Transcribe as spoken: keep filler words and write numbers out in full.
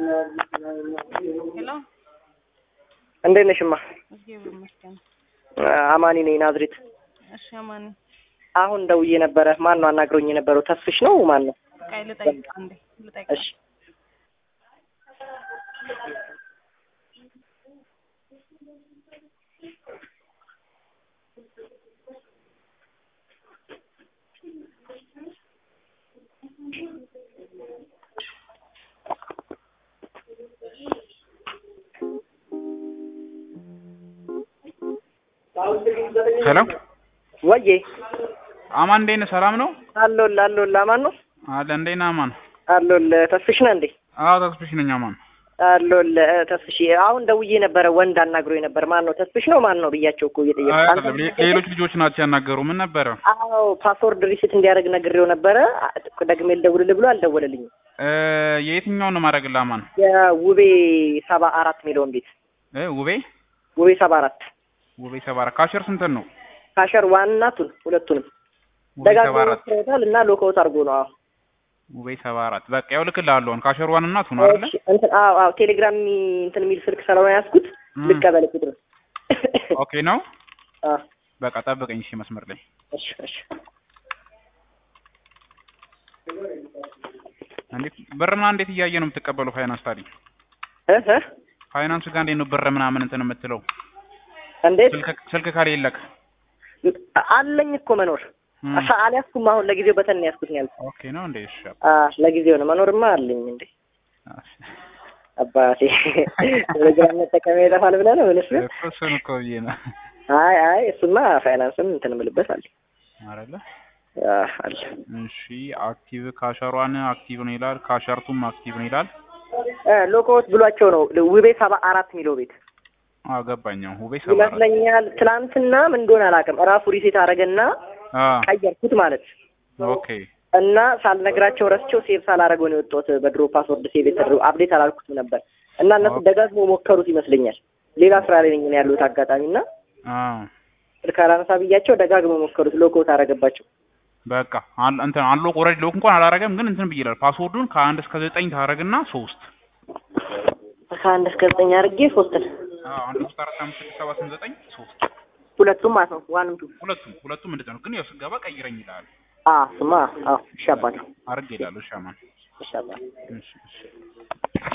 ሄሎ እንዴት ነሽማ? እግዚአብሔር ይመስገን። አማኒ ነኝ ናዝሬት። እሺ አማኒ። አሁን ደውዬ ነበረ። ማን ነው አናግሮኝ የነበረው? ተስፍሽ ነው ማን ነው? ቃይ ልጠይቅ አንዴ ልጠይቅ። እሺ ሄሎ ወዬ አማን እንዴት ነህ? ሰላም ነው? አሎል አሎል አማን ነው አለ እንዴት ነህ አማን? አሎል ተስፍሽ ነህ እንዴ? አዎ ተስፍሽ ነኝ አማን። አሎል ተስፍሽ አሁን ደውዬ ነበረ። ወንድ አናግሮኝ ነበር። ማን ነው ተስፍሽ ነው ማን ነው ብያቸው እኮ እየጠየቅኩ። ሌሎች ልጆች ናቸው ያናገሩ። ምን ነበረ? አዎ ፓስወርድ ሪሴት እንዲያደርግ ነግሬው ነበረ። ደግሜ ልደውልልህ ብሎ አልደወለልኝም። እ የትኛውን ነው ማድረግልህ አማን? የውቤ ሰባ አራት ሚሊዮን ቤት እ ውቤ ውቤ ሰባ አራት ውቤ ሰባ አራት ካሸር ስንትን ነው? ካሸር ዋናቱን ሁለቱንም ውቤ ሰባ አራት ደጋግሞ እና ሎኮት አድርጎ ነው። አዎ ውቤ ሰባ አራት በቃ ያው ልክልሃለሁ። አሁን ካሸር ዋን እናቱ ነው አይደል? እንትን አዎ አዎ ቴሌግራም እንትን የሚል ስልክ ስለሆነ ያዝኩት ልቀበል ቁጥር። ኦኬ ነው። አዎ በቃ ጠብቀኝ እሺ መስመር ላይ። እሺ እሺ። እንዴት ብርና እንዴት እያየ ነው የምትቀበለው? ፋይናንስ ታዲያ እህ እህ ፋይናንስ ጋር እንዴት ነው ብር ምናምን እንትን የምትለው? እንዴት ስልክ ስልክ ከሌለክ? አለኝ እኮ መኖር አሻ አልያዝኩም። አሁን ለጊዜው በተን ያዝኩት ነው ያልኩት። ኦኬ ነው እንዴ? እሺ አ ለጊዜው ነው መኖርማ አለኝ እንዴ አባቴ። ቴሌግራም መጠቀም ይጠፋል ብለህ ነው ወለስ? እሱን እኮ ብዬ ነው። አይ አይ እሱማ ፋይናንስም እንትን የምልበት አለ አይደለ? አለ። እሺ አክቲቭ ካሸሯን አክቲቭ ነው ይላል። ካሸርቱም አክቲቭ ነው ይላል። እ ሎኮት ብሏቸው ነው ውቤ ሰባ አራት ሚሊዮን ቤት አዎ ገባኛው። ውቤ ሰባ አራት ይመስለኛል። ትላንትና ምን እንደሆነ አላውቅም። ራሱ ሪሴት አደረገና ቀየርኩት ማለት ኦኬ። እና ሳልነግራቸው ረስቸው ሴቭ ሳላደርገው ነው የወጣሁት። በድሮ ፓስወርድ ሴቭ የተደረገው አፕዴት አላልኩትም ነበር እና እነሱ ደጋግሞ ሞከሩት ይመስለኛል። ሌላ ስራ ላይ ነኝ ያሉት አጋጣሚና አዎ ስልክ አላነሳ ብያቸው ደጋግሞ ሞከሩት። ሎኮት አደረገባቸው። በቃ አን እንትን አንሎክ ኦሬዲ ሎክ እንኳን አላረገም፣ ግን እንትን ብይላል። ፓስወርዱን ከአንድ እስከ ዘጠኝ ታረግና ሶስት ከአንድ እስከ ዘጠኝ አድርጌ ሶስት አዎ አንድ ሶስት አራት አምስት ስድስት ሰባት ስምንት ዘጠኝ ሶስት ሁለቱም ማለት ነው። ዋንም ቱ ሁለቱም ሁለቱም እንደዛ ነው። ግን ያው ስገባ ቀይረኝ ይላል። አ ስማ አዎ ሻባታ አርግ ይላል። እሺ አማን ሻባታ እሺ እሺ